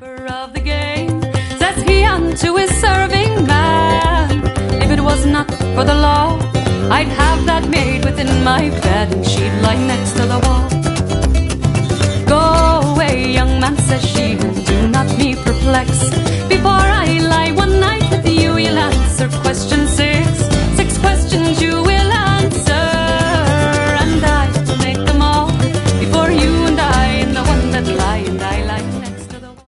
keeper of the game, says he unto his serving man, if it was not for the law, I'd have that made within my bed, and she'd lie next to the wall. Go away, young man, says she, and do not me perplex.